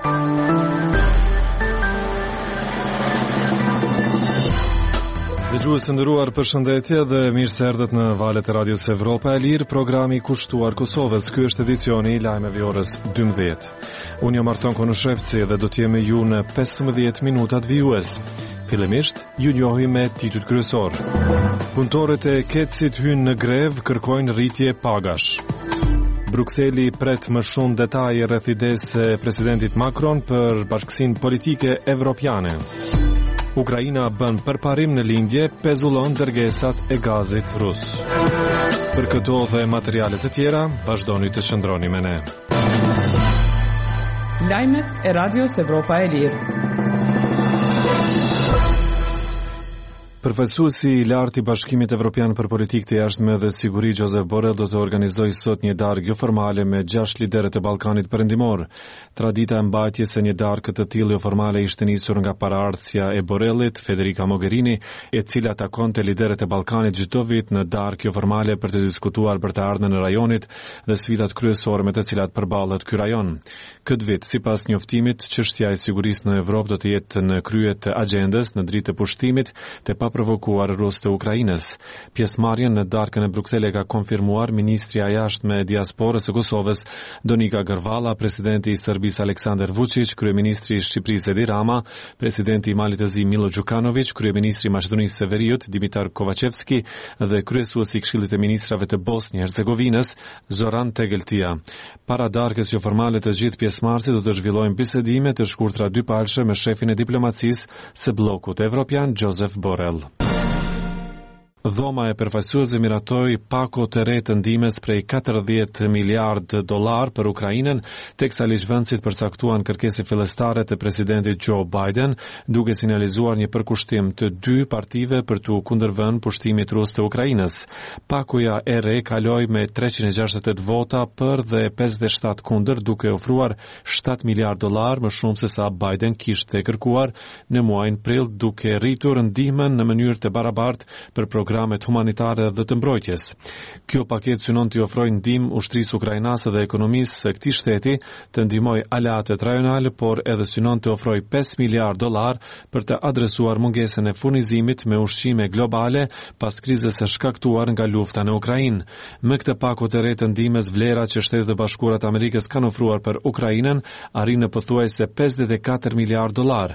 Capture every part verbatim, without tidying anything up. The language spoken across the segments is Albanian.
Dëgjues të nderuar, përshëndetje dhe mirë se erdhët në valët e Radios Evropa e Lirë, programi i kushtuar Kosovës. Ky është edicioni i lajmeve orës dymbëdhjetë. Unë jam Arton Konushevci dhe do të jem me ju në pesëmbëdhjetë minutat vijues. Fillimisht, ju njohim me titujt kryesor. Punëtorët e Kecit hynë në grev, kërkojnë rritje pagash. Brukseli pret më shumë detaje rreth idesë së presidentit Macron për bashkësinë politike evropiane. Ukraina bën përparim në lindje, pezullon dërgesat e gazit rus. Për këto dhe materialet e tjera, vazhdoni të qëndroni me ne. Lajmet e Radios Evropa e Lirë. Përfaqësuesi i lartë i Bashkimit Evropian për Politikë të Jashtme dhe Siguri Josep Borrell do të organizojë sot një darkë jo formale me gjashtë liderët e Ballkanit Perëndimor. Tradita e mbajtjes së një darkë të tillë jo formale ishte nisur nga paraardhësia e Borrellit, Federica Mogherini, e cila takonte liderët e Ballkanit çdo vit në darkë jo formale për të diskutuar për të ardhmen e rajonit dhe sfidat kryesore me të cilat përballet ky rajon. Këtë vit, sipas njoftimit, çështja e sigurisë në Evropë do të jetë në krye të agjendës në dritë të pushtimit të provokuar rrugës të Ukrainës. Pjesëmarrjen në darkën e Brukselit ka konfirmuar ministri i jashtme e diasporës së Kosovës, Donika Gërvalla, presidenti i Serbisë Aleksandar Vučić, kryeministri i Shqipërisë Edi Rama, presidenti i Malit të Zi Milo Đukanović, kryeministri i Maqedonisë së Veriut Dimitar Kovačevski dhe kryesuesi i Këshillit të Ministrave të Bosnjë Hercegovinës Zoran Tegeltia. Para darkës jo formale të gjithë pjesëmarrësit do të zhvillojnë bisedime të shkurtra dypalëshe me shefin e diplomacisë së bllokut evropian Josep Borrell. Dhoma e përfaqësuesve miratoi pako të re të ndihmës prej katërdhjetë miliardë dollar për Ukrainën, teksa ligjvënësit përcaktuan kërkesë fillestare të presidentit Joe Biden, duke sinjalizuar një përkushtim të dy partive për të kundërvënë pushtimit rus të Ukrainës. Pakoja e re kaloi me treqind e gjashtëdhjetë e tetë vota për dhe pesëdhjetë e shtatë kundër, duke ofruar shtatë miliardë dollar më shumë se sa Biden kishte kërkuar në muajin prill, duke rritur ndihmën në mënyrë të barabartë për programet humanitare dhe të mbrojtjes. Kjo paketë synon të ofrojë ndihmë ushtrisë ukrainase dhe ekonomisë së këtij shteti të ndihmojë aleatët rajonale, por edhe synon të ofrojë pesë miliardë dollar për të adresuar mungesën e furnizimit me ushqime globale pas krizës së shkaktuar nga lufta në Ukrainë. Me këtë pakot të re të ndihmës, vlera që Shtetet e Bashkuara të Amerikës kanë ofruar për Ukrainën arrin në pothuajse pesëdhjetë e katër miliardë dollar.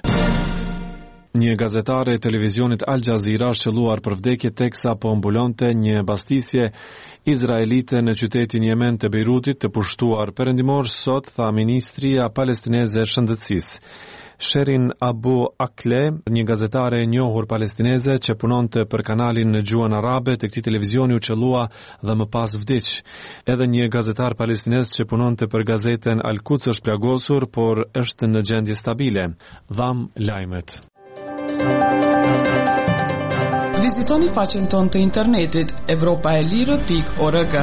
Një gazetare e televizionit Al Jazeera është qelluar për vdekje teksa po mbulonte një bastisje izraelite në qytetin Yemen të Beirutit të pushtuar perëndimor, sot tha ministria palestineze e shëndetësisë. Sherin Abu Akleh, një gazetare e njohur palestineze që punonte për kanalin në gjuhën arabe të këtij televizioni, u qellua dhe më pas vdiq. Edhe një gazetar palestinez që punonte për gazetën Al Quds është plagosur, por është në gjendje stabile. Dham lajmet. Vizitoni faqen tonë të internetit evropaelire pikë org.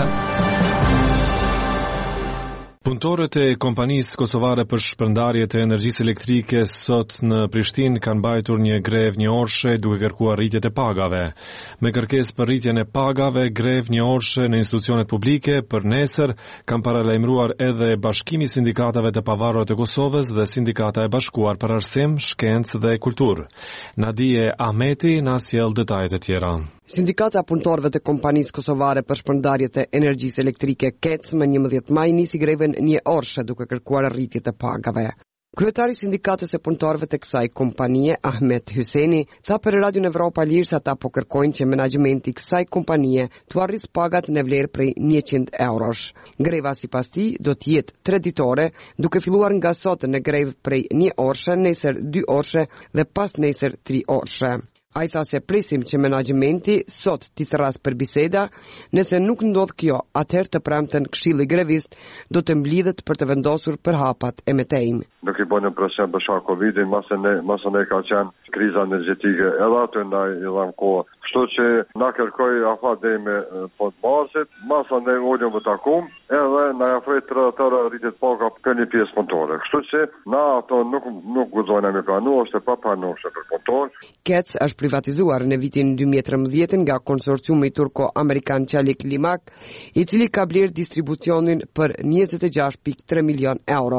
Punëtorët e kompanisë kosovare për shpërndarje të energjisë elektrike sot në Prishtinë kanë mbajtur një grev një orëshe duke kërkuar rritjet e pagave. Me kërkesë për rritjen e pagave, grev një orëshe në institucionet publike për nesër kanë paralajmëruar edhe Bashkimi i Sindikatave të Pavarura të Kosovës dhe Sindikata e Bashkuar për Arsim, Shkencë dhe Kulturë. Nadije Ahmeti na sjell detajet e tjera. Sindikata e punëtorëve të kompanisë kosovare për shpërndarje të energjisë elektrike K E C më njëmbëdhjetë maj nisi greven një orëshe duke kërkuar rritje të pagave. Kryetari i Sindikatës e punëtorëve të kësaj kompanie, Ahmet Hyseni, tha për Radion Evropa Lirë se ata po kërkojnë që menaxhimenti i kësaj kompanie të arrisë pagat në vlerë prej njëqind eurosh. Greva sipas tij do të jetë tre ditore, duke filluar nga sot në grevë prej një orëshe, nesër dy orëshe dhe pas nesër tri orëshe. A i tha se presim që menaxhimenti sot t'i thras për biseda, nëse nuk ndodh kjo, atëherë të premten Këshilli Grevist do të mblidhet për të vendosur për hapat e metejnë. Nuk i bënë presion për shkak Covidit, masën e masën e ka qenë kriza energjetike edhe aty në illam kohë. Kështu që na kërkoi afat deri me fond marsit, masa ne ulëm të takum, edhe na ofroi tradhtor rritet paga për një pjesë punëtore. Kështu që na ato nuk nuk guxojnë me planu, është pa pranueshme për punëtor. K E C është privatizuar në vitin dy mijë e trembëdhjetë nga konsorciumi turko-amerikan Çelik Limak, i cili ka bler distribucionin për njëzet e gjashtë pikë tre milion euro.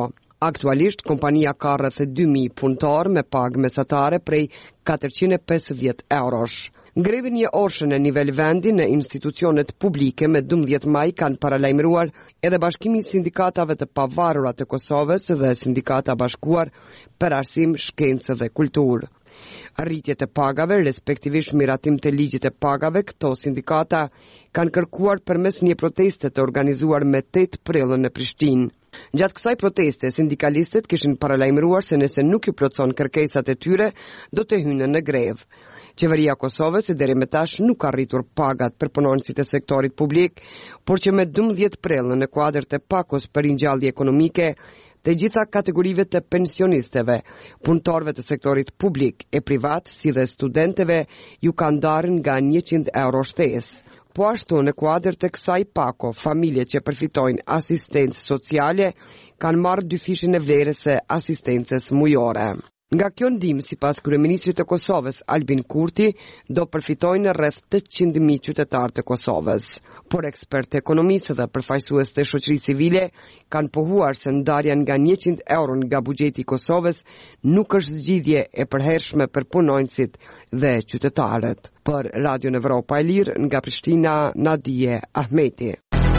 Aktualisht, kompania ka rreth dy mijë punëtar me pagë mesatare prej katërqind e pesëdhjetë eurosh. Grevin një orshë në nivel vendi në institucionet publike me dymbëdhjetë maj kanë paralajmëruar edhe Bashkimi i Sindikatave të Pavarura të Kosovës dhe Sindikata Bashkuar për Arsim, Shkencë dhe Kulturë. Arritjet e pagave, respektivisht miratim të ligjit e pagave, këto sindikata kanë kërkuar përmes një proteste të organizuar me tetë prill në Prishtinë. Gjatë kësaj proteste, sindikalistët kishin paralajmëruar se nëse nuk ju plotson kërkesat e tyre, do të hynë në grevë. Qeveria e Kosovës e deri më tash nuk ka rritur pagat për punonësit e sektorit publik, por që me dymbëdhjetë prill në kuadër të pakos për ringjallje ekonomike, të gjitha kategorive të pensionisteve, punëtorëve të sektorit publik e privat, si dhe studenteve, ju kanë ndarë nga njëqind euro shtesë. Po ashtu në kuadër të kësaj pako, familje që përfitojnë asistencë sociale kanë marrë dyfishin e vlerës së asistencës mujore. Nga kjo ndihmë, sipas kryeministrit të Kosovës Albin Kurti, do përfitojnë rreth tetëqind mijë qytetarë të Kosovës. Por ekspertë ekonomisë dhe përfaqësues të shoqërisë civile kanë pohuar se ndarja nga njëqind euro nga buxheti i Kosovës nuk është zgjidhje e përhershme për punonjësit dhe qytetarët. Për Radio Evropa e Lirë, nga Prishtina, Nadije Ahmeti.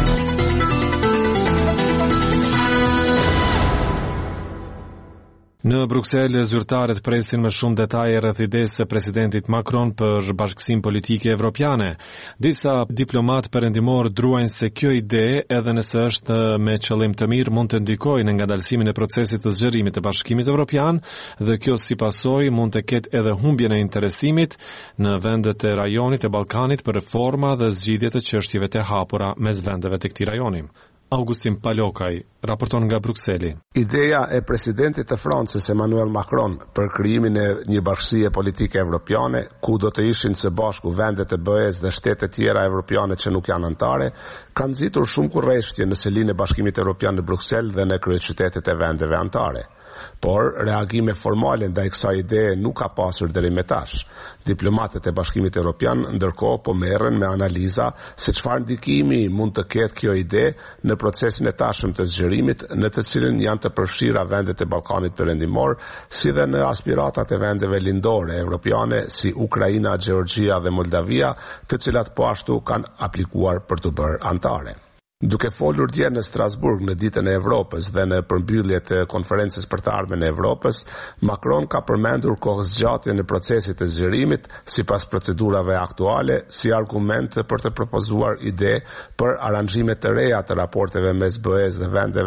Në Bruksel, zyrtarët presin më shumë detaje rreth idesë së presidentit Macron për bashkësim politike evropiane. Disa diplomat perëndimor druajnë se kjo ide, edhe nëse është me qëllim të mirë, mund të ndikojë në ngadalësimin e procesit të zgjerimit të Bashkimit Evropian dhe kjo si pasojë mund të ketë edhe humbjen e interesimit në vendet e rajonit e Ballkanit për reforma dhe zgjidhje të çështjeve të hapura mes vendeve të këtij rajoni. Augustin Palokaj raporton nga Brukseli. Ideja e presidentit të Francës Emmanuel Macron për krijimin e një bashkësie politike evropiane, ku do të ishin së bashku vendet e B E-s dhe shtetet tjera evropiane që nuk janë anëtare, kanë nxitur shumë kurrështje në selinë e Bashkimit Evropian në Bruksel dhe në kryeqytetet e vendeve anëtare. Por reagime formale ndaj kësaj ideje nuk ka pasur deri më tash. Diplomatët e Bashkimit Evropian ndërkohë po merren me analiza se çfarë ndikimi mund të ketë kjo ide në procesin e tashëm të zgjerimit, në të cilin janë të përfshira vendet e Ballkanit Perëndimor, si dhe në aspiratat e vendeve lindore evropiane si Ukraina, Gjeorgjia dhe Moldavia, të cilat po ashtu kanë aplikuar për të bërë anëtare. Duke folur dje në Strasburg në ditën e Evropës dhe në përmbylljet e konferencës për të ardhmen e Evropës, Macron ka përmendur kohëzgjatjen e procesit të zgjerimit sipas procedurave aktuale si argument për të propozuar ide për aranxhime të reja të raporteve mes B E-s dhe vendeve